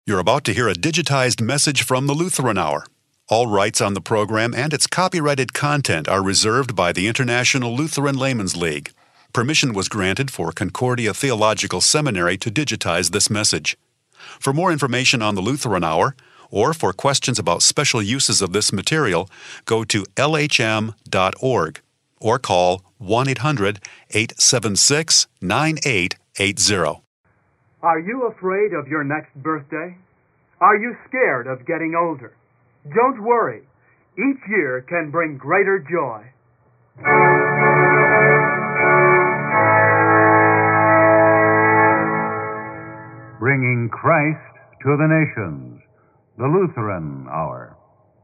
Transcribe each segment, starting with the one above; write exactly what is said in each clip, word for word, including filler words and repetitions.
You're about to hear a digitized message from the Lutheran Hour. All rights on the program and its copyrighted content are reserved by the International Lutheran Laymen's League. Permission was granted for Concordia Theological Seminary to digitize this message. For more information on the Lutheran Hour, or for questions about special uses of this material, go to L H M dot org or call one eight hundred, eight seven six, nine eight eight zero. Are you afraid of your next birthday? Are you scared of getting older? Don't worry. Each year can bring greater joy. Bringing Christ to the nations. The Lutheran Hour.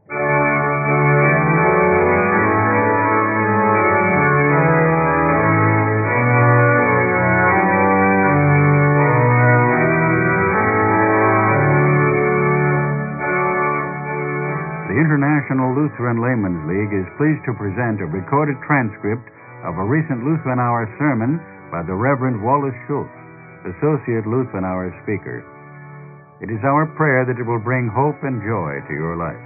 The International Lutheran Laymen's League is pleased to present a recorded transcript of a recent Lutheran Hour sermon by the Reverend Wallace Schultz, Associate Lutheran Hour speaker. It is our prayer that it will bring hope and joy to your life.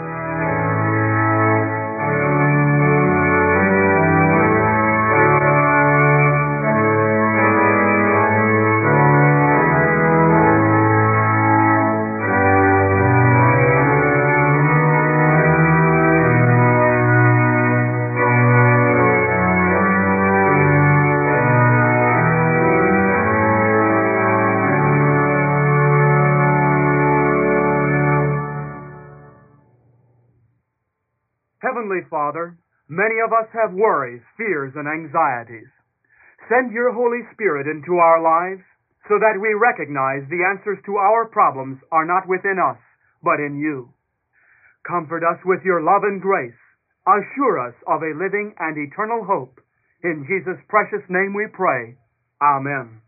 Heavenly Father, many of us have worries, fears, and anxieties. Send your Holy Spirit into our lives so that we recognize the answers to our problems are not within us, but in you. Comfort us with your love and grace. Assure us of a living and eternal hope. In Jesus' precious name we pray. Amen.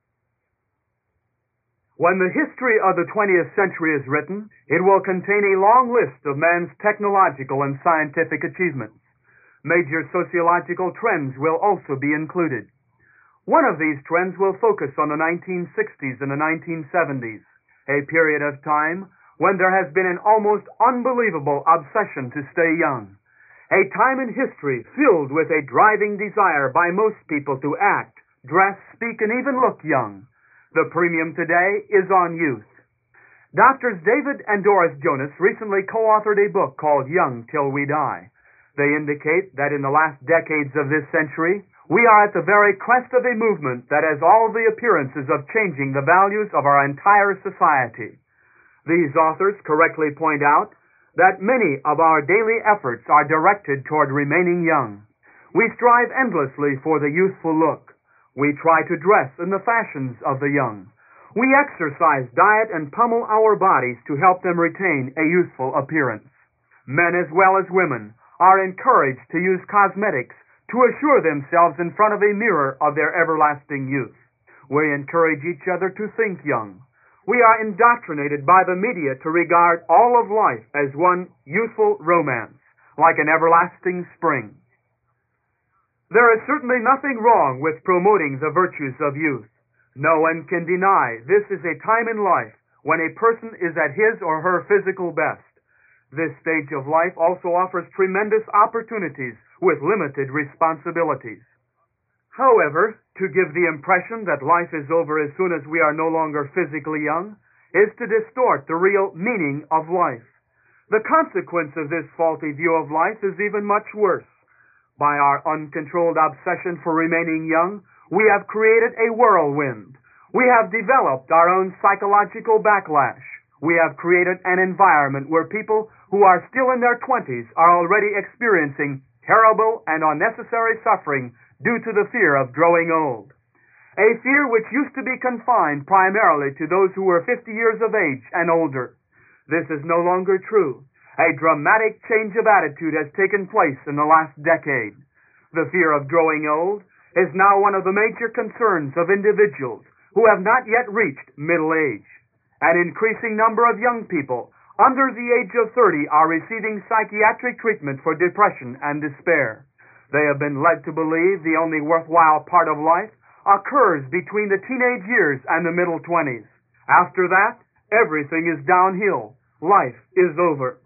When the history of the twentieth century is written, it will contain a long list of man's technological and scientific achievements. Major sociological trends will also be included. One of these trends will focus on the nineteen sixties and the nineteen seventies, a period of time when there has been an almost unbelievable obsession to stay young, a time in history filled with a driving desire by most people to act, dress, speak, and even look young. The premium today is on youth. Doctors David and Doris Jonas recently co-authored a book called Young Till We Die. They indicate that in the last decades of this century, we are at the very crest of a movement that has all the appearances of changing the values of our entire society. These authors correctly point out that many of our daily efforts are directed toward remaining young. We strive endlessly for the youthful look. We try to dress in the fashions of the young. We exercise, diet, and pummel our bodies to help them retain a youthful appearance. Men as well as women are encouraged to use cosmetics to assure themselves in front of a mirror of their everlasting youth. We encourage each other to think young. We are indoctrinated by the media to regard all of life as one youthful romance, like an everlasting spring. There is certainly nothing wrong with promoting the virtues of youth. No one can deny this is a time in life when a person is at his or her physical best. This stage of life also offers tremendous opportunities with limited responsibilities. However, to give the impression that life is over as soon as we are no longer physically young is to distort the real meaning of life. The consequence of this faulty view of life is even much worse. By our uncontrolled obsession for remaining young, we have created a whirlwind. We have developed our own psychological backlash. We have created an environment where people who are still in their twenties are already experiencing terrible and unnecessary suffering due to the fear of growing old. A fear which used to be confined primarily to those who were fifty years of age and older. This is no longer true. A dramatic change of attitude has taken place in the last decade. The fear of growing old is now one of the major concerns of individuals who have not yet reached middle age. An increasing number of young people under the age of thirty are receiving psychiatric treatment for depression and despair. They have been led to believe the only worthwhile part of life occurs between the teenage years and the middle twenties. After that, everything is downhill. Life is over.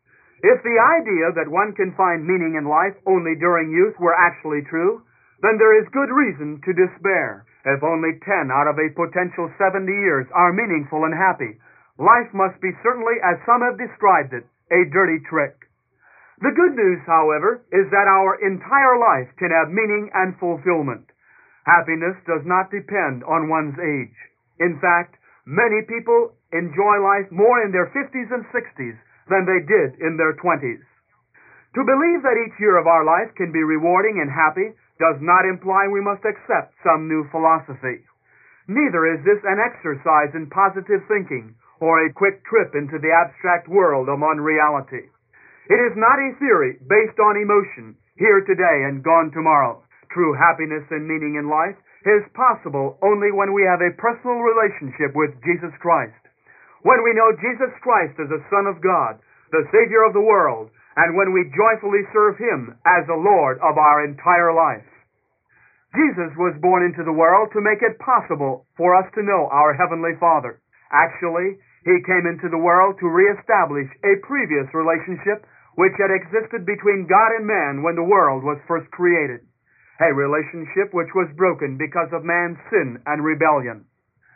If the idea that one can find meaning in life only during youth were actually true, then there is good reason to despair. If only ten out of a potential seventy years are meaningful and happy, life must be certainly, as some have described it, a dirty trick. The good news, however, is that our entire life can have meaning and fulfillment. Happiness does not depend on one's age. In fact, many people enjoy life more in their fifties and sixties than they did in their twenties. To believe that each year of our life can be rewarding and happy does not imply we must accept some new philosophy. Neither is this an exercise in positive thinking or a quick trip into the abstract world of unreality. It is not a theory based on emotion, here today and gone tomorrow. True happiness and meaning in life is possible only when we have a personal relationship with Jesus Christ. When we know Jesus Christ as the Son of God, the Savior of the world, and when we joyfully serve Him as the Lord of our entire life. Jesus was born into the world to make it possible for us to know our Heavenly Father. Actually, He came into the world to reestablish a previous relationship which had existed between God and man when the world was first created. A relationship which was broken because of man's sin and rebellion.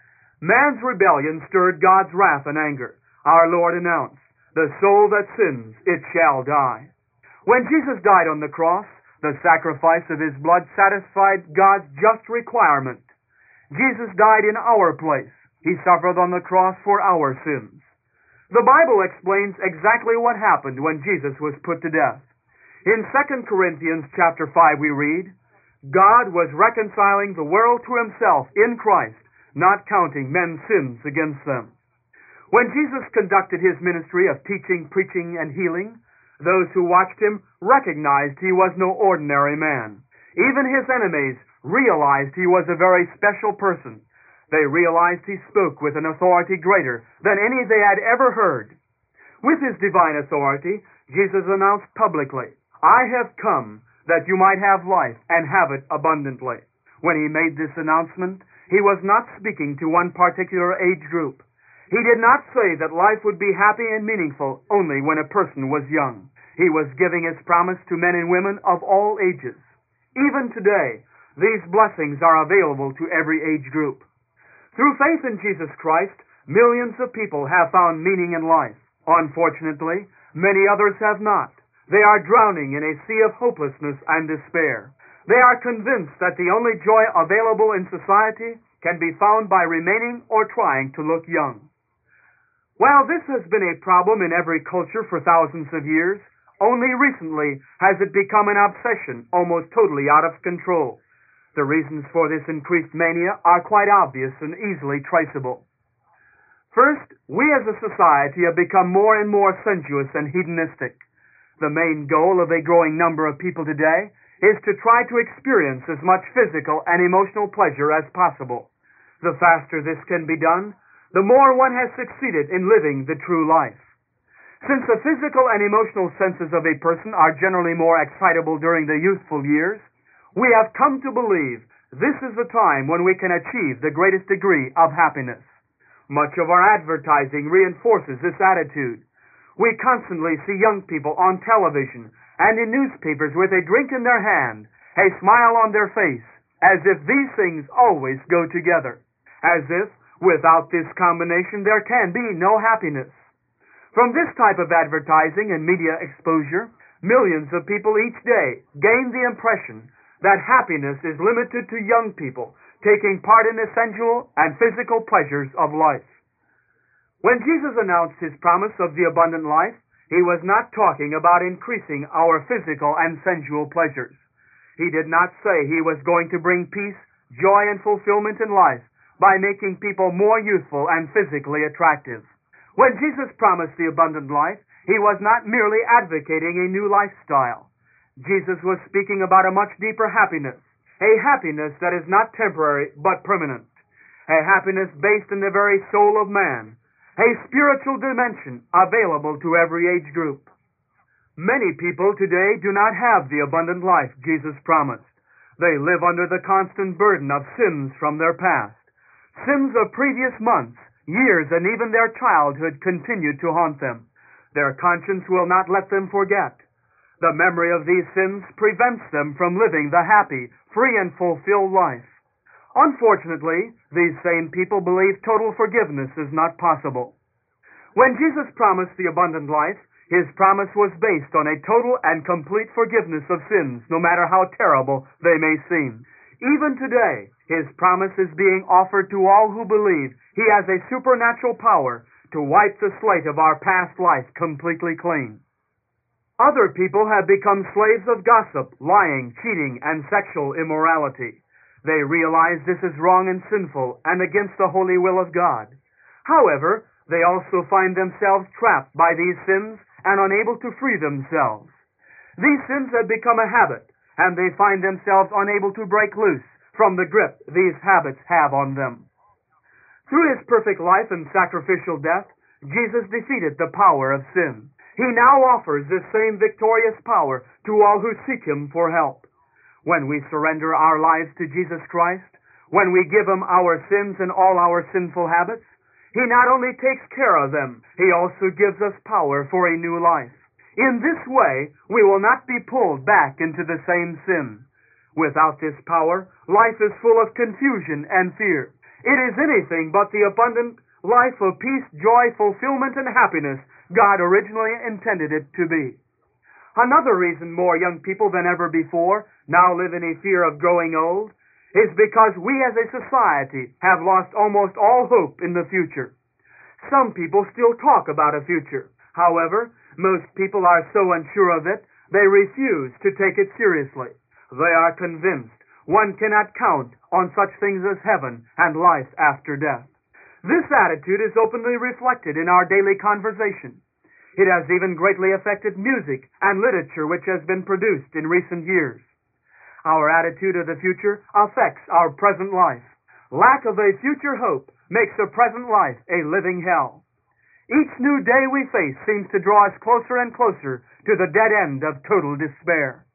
Man's rebellion stirred God's wrath and anger. Our Lord announced, "The soul that sins, it shall die." When Jesus died on the cross, the sacrifice of His blood satisfied God's just requirement. Jesus died in our place. He suffered on the cross for our sins. The Bible explains exactly what happened when Jesus was put to death. In Second Corinthians chapter five we read, "God was reconciling the world to Himself in Christ, not counting men's sins against them." When Jesus conducted His ministry of teaching, preaching, and healing, those who watched Him recognized He was no ordinary man. Even His enemies realized He was a very special person. They realized He spoke with an authority greater than any they had ever heard. With His divine authority, Jesus announced publicly, "I have come that you might have life and have it abundantly." When He made this announcement, He was not speaking to one particular age group. He did not say that life would be happy and meaningful only when a person was young. He was giving His promise to men and women of all ages. Even today, these blessings are available to every age group. Through faith in Jesus Christ, millions of people have found meaning in life. Unfortunately, many others have not. They are drowning in a sea of hopelessness and despair. They are convinced that the only joy available in society can be found by remaining or trying to look young. While this has been a problem in every culture for thousands of years, only recently has it become an obsession almost totally out of control. The reasons for this increased mania are quite obvious and easily traceable. First, we as a society have become more and more sensuous and hedonistic. The main goal of a growing number of people today is to try to experience as much physical and emotional pleasure as possible. The faster this can be done, the more one has succeeded in living the true life. Since the physical and emotional senses of a person are generally more excitable during the youthful years, we have come to believe this is the time when we can achieve the greatest degree of happiness. Much of our advertising reinforces this attitude. We constantly see young people on television and in newspapers with a drink in their hand, a smile on their face, as if these things always go together. As if, without this combination, there can be no happiness. From this type of advertising and media exposure, millions of people each day gain the impression that happiness is limited to young people taking part in the sensual and physical pleasures of life. When Jesus announced His promise of the abundant life, He was not talking about increasing our physical and sensual pleasures. He did not say He was going to bring peace, joy, and fulfillment in life by making people more youthful and physically attractive. When Jesus promised the abundant life, He was not merely advocating a new lifestyle. Jesus was speaking about a much deeper happiness, a happiness that is not temporary but permanent, a happiness based in the very soul of man, a spiritual dimension available to every age group. Many people today do not have the abundant life Jesus promised. They live under the constant burden of sins from their past, sins of previous months, Years and even their childhood continue to haunt them. Their conscience will not let them forget. The memory of these sins prevents them from living the happy, free, and fulfilled life. Unfortunately, these same people believe total forgiveness is not possible. When Jesus promised the abundant life, His promise was based on a total and complete forgiveness of sins, no matter how terrible they may seem. Even today, His promise is being offered to all who believe He has a supernatural power to wipe the slate of our past life completely clean. Other people have become slaves of gossip, lying, cheating, and sexual immorality. They realize this is wrong and sinful and against the holy will of God. However, they also find themselves trapped by these sins and unable to free themselves. These sins have become a habit, and they find themselves unable to break loose from the grip these habits have on them. Through His perfect life and sacrificial death, Jesus defeated the power of sin. He now offers this same victorious power to all who seek Him for help. When we surrender our lives to Jesus Christ, when we give Him our sins and all our sinful habits, He not only takes care of them, He also gives us power for a new life. In this way, we will not be pulled back into the same sin. Without this power, life is full of confusion and fear. It is anything but the abundant life of peace, joy, fulfillment, and happiness God originally intended it to be. Another reason more young people than ever before now live in a fear of growing old is because we as a society have lost almost all hope in the future. Some people still talk about a future. However, most people are so unsure of it, they refuse to take it seriously. They are convinced one cannot count on such things as heaven and life after death. This attitude is openly reflected in our daily conversation. It has even greatly affected music and literature which has been produced in recent years. Our attitude of the future affects our present life. Lack of a future hope makes the present life a living hell. Each new day we face seems to draw us closer and closer to the dead end of total despair.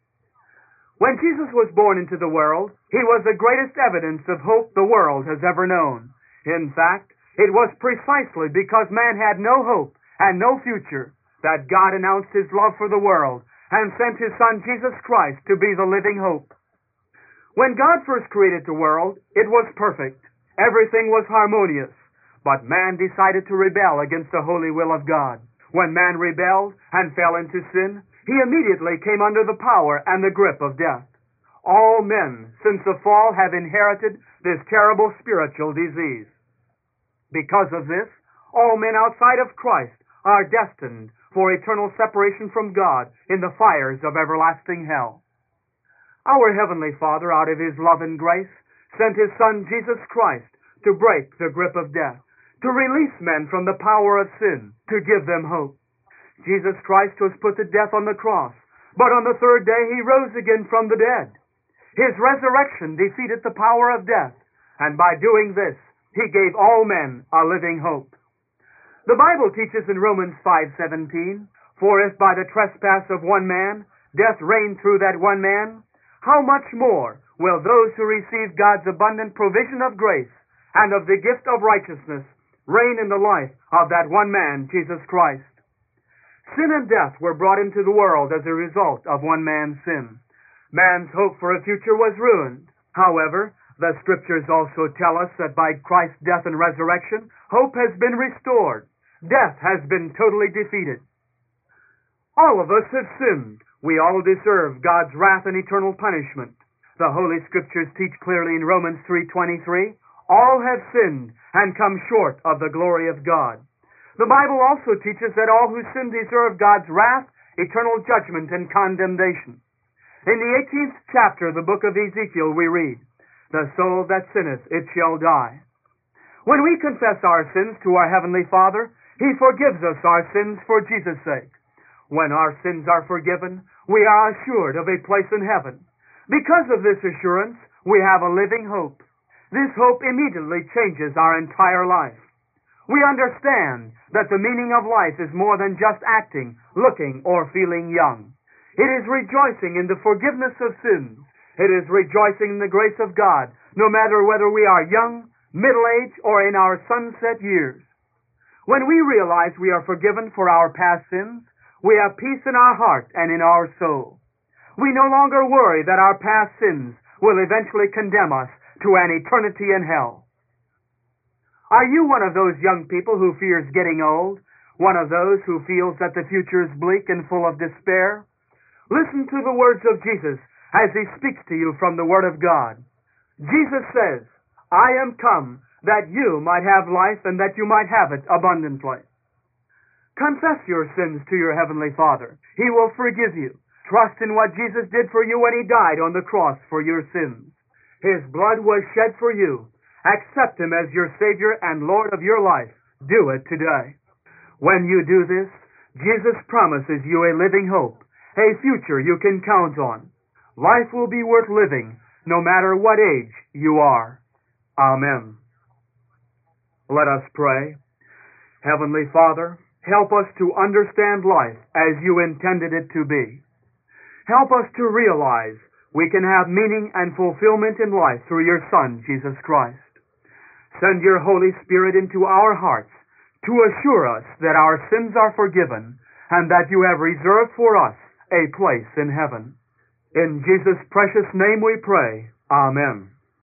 When Jesus was born into the world, He was the greatest evidence of hope the world has ever known. In fact, it was precisely because man had no hope and no future that God announced His love for the world and sent His Son Jesus Christ to be the living hope. When God first created the world, it was perfect. Everything was harmonious. But man decided to rebel against the holy will of God. When man rebelled and fell into sin, he immediately came under the power and the grip of death. All men, since the fall, have inherited this terrible spiritual disease. Because of this, all men outside of Christ are destined for eternal separation from God in the fires of everlasting hell. Our Heavenly Father, out of His love and grace, sent His Son Jesus Christ to break the grip of death, to release men from the power of sin, to give them hope. Jesus Christ was put to death on the cross, but on the third day He rose again from the dead. His resurrection defeated the power of death, and by doing this, He gave all men a living hope. The Bible teaches in Romans five seventeen, "For if by the trespass of one man death reigned through that one man, how much more will those who receive God's abundant provision of grace and of the gift of righteousness reign in the life of that one man, Jesus Christ?" Sin and death were brought into the world as a result of one man's sin. Man's hope for a future was ruined. However, the Scriptures also tell us that by Christ's death and resurrection, hope has been restored. Death has been totally defeated. All of us have sinned. We all deserve God's wrath and eternal punishment. The Holy Scriptures teach clearly in Romans three twenty-three, "All have sinned and come short of the glory of God." The Bible also teaches that all who sin deserve God's wrath, eternal judgment, and condemnation. In the eighteenth chapter of the book of Ezekiel we read, "The soul that sinneth, it shall die." When we confess our sins to our Heavenly Father, He forgives us our sins for Jesus' sake. When our sins are forgiven, we are assured of a place in heaven. Because of this assurance, we have a living hope. This hope immediately changes our entire life. We understand that the meaning of life is more than just acting, looking, or feeling young. It is rejoicing in the forgiveness of sins. It is rejoicing in the grace of God, no matter whether we are young, middle age, or in our sunset years. When we realize we are forgiven for our past sins, we have peace in our heart and in our soul. We no longer worry that our past sins will eventually condemn us to an eternity in hell. Are you one of those young people who fears getting old? One of those who feels that the future is bleak and full of despair? Listen to the words of Jesus as he speaks to you from the Word of God. Jesus says, I am come that you might have life and that you might have it abundantly. Confess your sins to your Heavenly Father. He will forgive you. Trust in what Jesus did for you when He died on the cross for your sins. His blood was shed for you. Accept Him as your Savior and Lord of your life. Do it today. When you do this, Jesus promises you a living hope, a future you can count on. Life will be worth living, no matter what age you are. Amen. Let us pray. Heavenly Father, help us to understand life as you intended it to be. Help us to realize we can have meaning and fulfillment in life through your Son, Jesus Christ. Send your Holy Spirit into our hearts to assure us that our sins are forgiven and that you have reserved for us a place in heaven. In Jesus' precious name we pray. Amen.